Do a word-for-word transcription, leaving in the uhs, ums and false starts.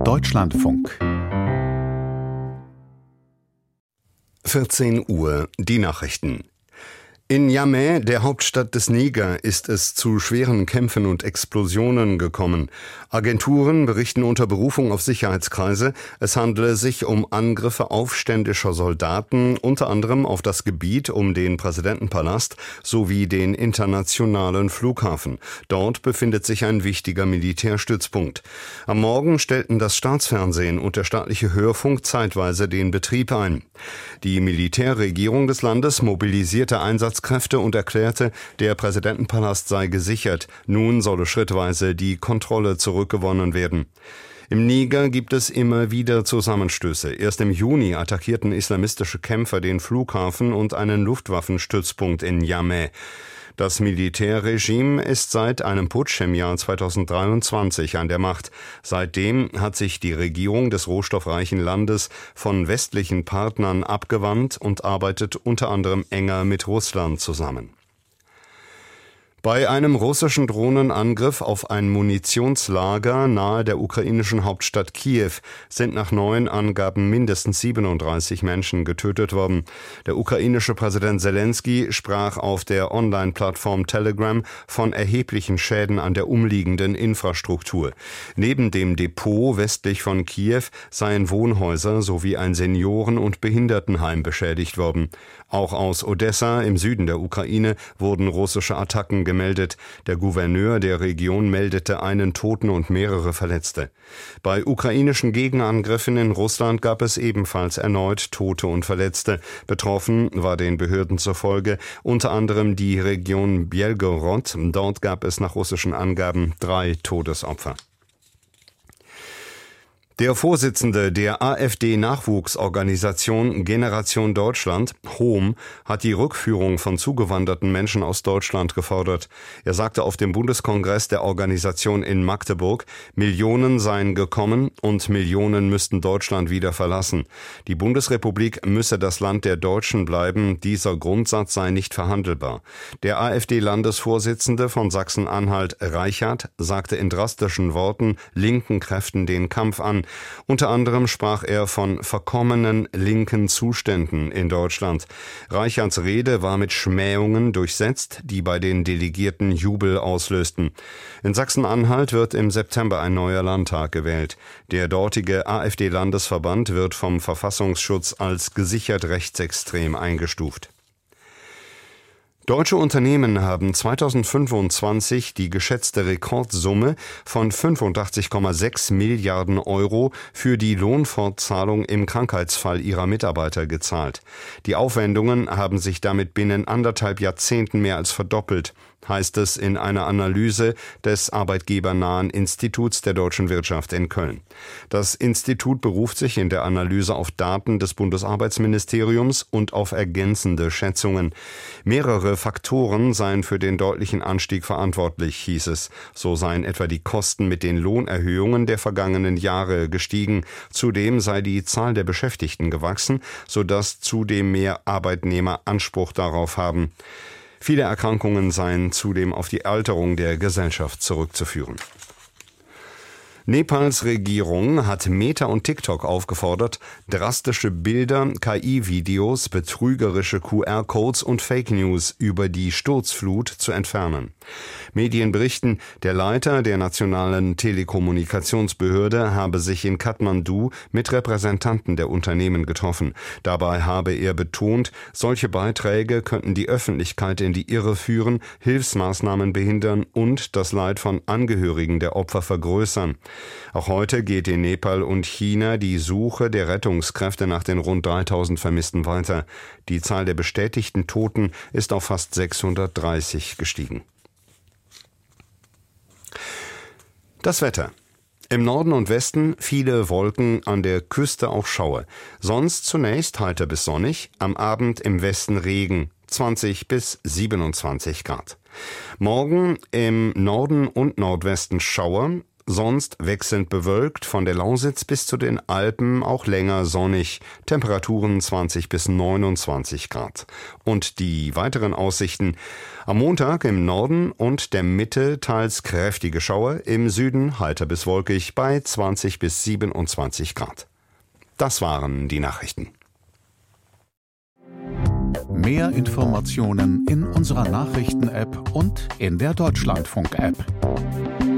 Deutschlandfunk. vierzehn Uhr, die Nachrichten. In Niamey, der Hauptstadt des Niger, ist es zu schweren Kämpfen und Explosionen gekommen. Agenturen berichten unter Berufung auf Sicherheitskreise, es handele sich um Angriffe aufständischer Soldaten, unter anderem auf das Gebiet um den Präsidentenpalast sowie den internationalen Flughafen. Dort befindet sich ein wichtiger Militärstützpunkt. Am Morgen stellten das Staatsfernsehen und der staatliche Hörfunk zeitweise den Betrieb ein. Die Militärregierung des Landes mobilisierte Einsatz Kräfte und erklärte, der Präsidentenpalast sei gesichert. Nun solle schrittweise die Kontrolle zurückgewonnen werden. Im Niger gibt es immer wieder Zusammenstöße. Erst im Juni attackierten islamistische Kämpfer den Flughafen und einen Luftwaffenstützpunkt in Niamey. Das Militärregime ist seit einem Putsch im Jahr zweitausenddreiundzwanzig an der Macht. Seitdem hat sich die Regierung des rohstoffreichen Landes von westlichen Partnern abgewandt und arbeitet unter anderem enger mit Russland zusammen. Bei einem russischen Drohnenangriff auf ein Munitionslager nahe der ukrainischen Hauptstadt Kiew sind nach neuen Angaben mindestens siebenunddreißig Menschen getötet worden. Der ukrainische Präsident Zelensky sprach auf der Online-Plattform Telegram von erheblichen Schäden an der umliegenden Infrastruktur. Neben dem Depot westlich von Kiew seien Wohnhäuser sowie ein Senioren- und Behindertenheim beschädigt worden. Auch aus Odessa im Süden der Ukraine wurden russische Attacken gemeldet. gemeldet. Der Gouverneur der Region meldete einen Toten und mehrere Verletzte. Bei ukrainischen Gegenangriffen in Russland gab es ebenfalls erneut Tote und Verletzte. Betroffen war den Behörden zufolge unter anderem die Region Belgorod. Dort gab es nach russischen Angaben drei Todesopfer. Der Vorsitzende der AfD-Nachwuchsorganisation Generation Deutschland, Hohm, hat die Rückführung von zugewanderten Menschen aus Deutschland gefordert. Er sagte auf dem Bundeskongress der Organisation in Magdeburg, Millionen seien gekommen und Millionen müssten Deutschland wieder verlassen. Die Bundesrepublik müsse das Land der Deutschen bleiben, dieser Grundsatz sei nicht verhandelbar. Der AfD-Landesvorsitzende von Sachsen-Anhalt, Reichert, sagte in drastischen Worten linken Kräften den Kampf an. Unter anderem sprach er von verkommenen linken Zuständen in Deutschland. Reicherts Rede war mit Schmähungen durchsetzt, die bei den Delegierten Jubel auslösten. In Sachsen-Anhalt wird im September ein neuer Landtag gewählt. Der dortige AfD-Landesverband wird vom Verfassungsschutz als gesichert rechtsextrem eingestuft. Deutsche Unternehmen haben zweitausendfünfundzwanzig die geschätzte Rekordsumme von fünfundachtzig Komma sechs Milliarden Euro für die Lohnfortzahlung im Krankheitsfall ihrer Mitarbeiter gezahlt. Die Aufwendungen haben sich damit binnen anderthalb Jahrzehnten mehr als verdoppelt, heißt es in einer Analyse des arbeitgebernahen Instituts der deutschen Wirtschaft in Köln. Das Institut beruft sich in der Analyse auf Daten des Bundesarbeitsministeriums und auf ergänzende Schätzungen. Mehrere Faktoren seien für den deutlichen Anstieg verantwortlich, hieß es. So seien etwa die Kosten mit den Lohnerhöhungen der vergangenen Jahre gestiegen. Zudem sei die Zahl der Beschäftigten gewachsen, sodass zudem mehr Arbeitnehmer Anspruch darauf haben. Viele Erkrankungen seien zudem auf die Alterung der Gesellschaft zurückzuführen. Nepals Regierung hat Meta und TikTok aufgefordert, drastische Bilder, K I-Videos, betrügerische Q R-Codes und Fake News über die Sturzflut zu entfernen. Medien berichten, der Leiter der nationalen Telekommunikationsbehörde habe sich in Kathmandu mit Repräsentanten der Unternehmen getroffen. Dabei habe er betont, solche Beiträge könnten die Öffentlichkeit in die Irre führen, Hilfsmaßnahmen behindern und das Leid von Angehörigen der Opfer vergrößern. Auch heute geht in Nepal und China die Suche der Rettungskräfte nach den rund dreitausend Vermissten weiter. Die Zahl der bestätigten Toten ist auf fast sechshundertdreißig gestiegen. Das Wetter. Im Norden und Westen viele Wolken, an der Küste auch Schauer. Sonst zunächst heiter bis sonnig, am Abend im Westen Regen, zwanzig bis siebenundzwanzig Grad. Morgen im Norden und Nordwesten Schauer, sonst wechselnd bewölkt, von der Lausitz bis zu den Alpen auch länger sonnig, Temperaturen zwanzig bis neunundzwanzig Grad. Und die weiteren Aussichten: am Montag im Norden und der Mitte teils kräftige Schauer, im Süden heiter bis wolkig bei zwanzig bis siebenundzwanzig Grad. Das waren die Nachrichten. Mehr Informationen in unserer Nachrichten-App und in der Deutschlandfunk-App.